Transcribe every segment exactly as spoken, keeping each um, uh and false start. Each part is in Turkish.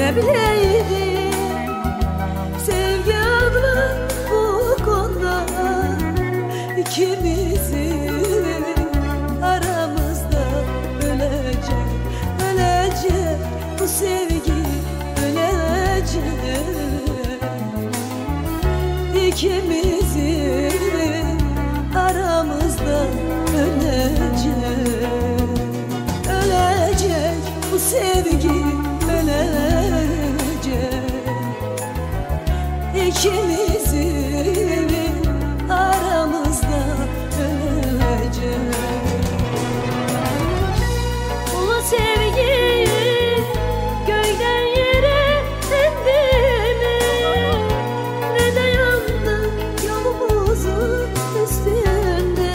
Ne bileydim sevgi adlı bu konuda ikimizin aramızda ölecek, ölecek bu sevgi, ölecek. İkimizin aramızda ölecek, ölecek bu sevgi, ölecek. İkimizin aramızda ölecek. Ulu sevgi gökten yere indi mi? Ne de yandı yolumuzun üstünde.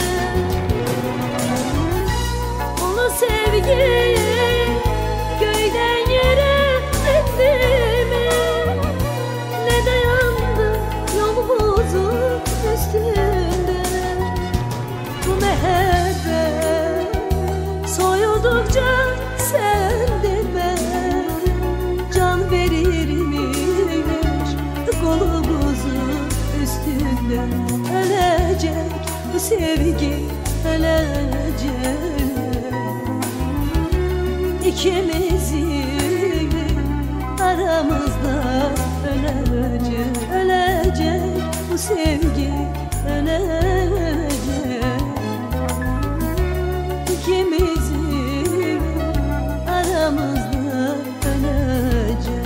Ulu sevgi gökten yere indi mi? Ne de yandı yolumuzun üstünde. Bu mehabbet soyuldukça sendime can verirmiş kolumuzun üstünde. Ölecek bu sevgi, ölecek. İkimizin aramızda ölecek, ölecek bu sevgi, ölecek. İkimizin aramızda ölecek.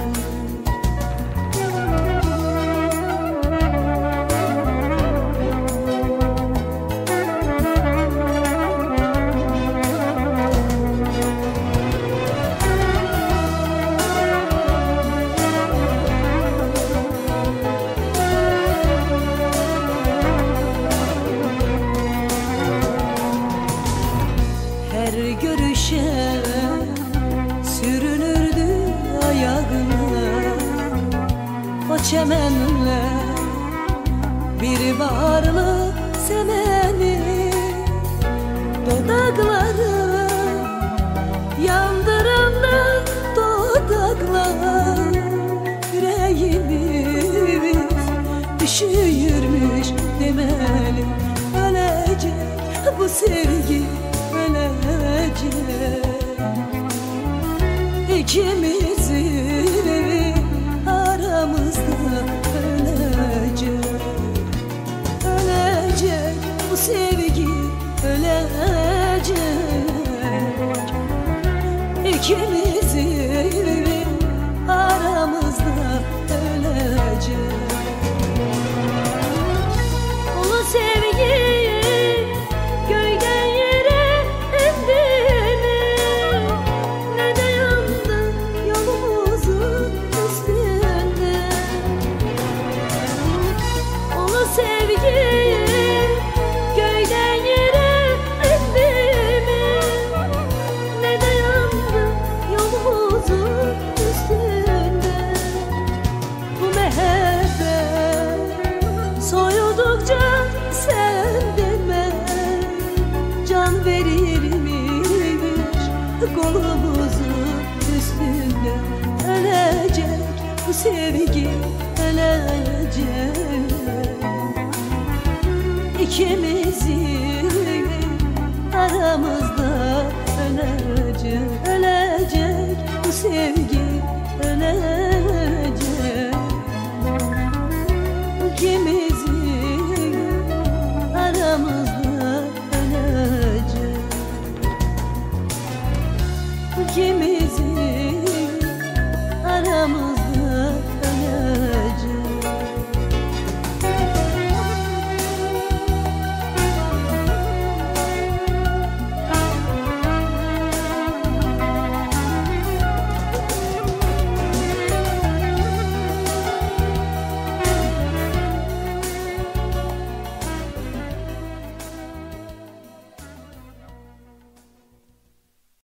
Her görüşe sürünürdü ayağına o çemenler, bir varlık semeni dudakları yandıran da dudaklar. Yüreğimiz üşüyormuş demeli, ölecek bu sevgi, ölecek. İkimizin aramızda ölecek, ölecek bu sevgi, ölecek. İkimizin aramızda ölecek. Ulu sevgi gökten yere indi mi? Ne de yandı yolumuzun üstünde. Ulu sevgi gökten yere indi mi? Ne de yandı yolumuzun üstünde. Bu mehabbet soyuldukça sendime can verirmiş kolumuzun üstünde. Ölecek bu sevgi, ölecek. İkimizin aramızda ölecek, ölecek bu sevgi,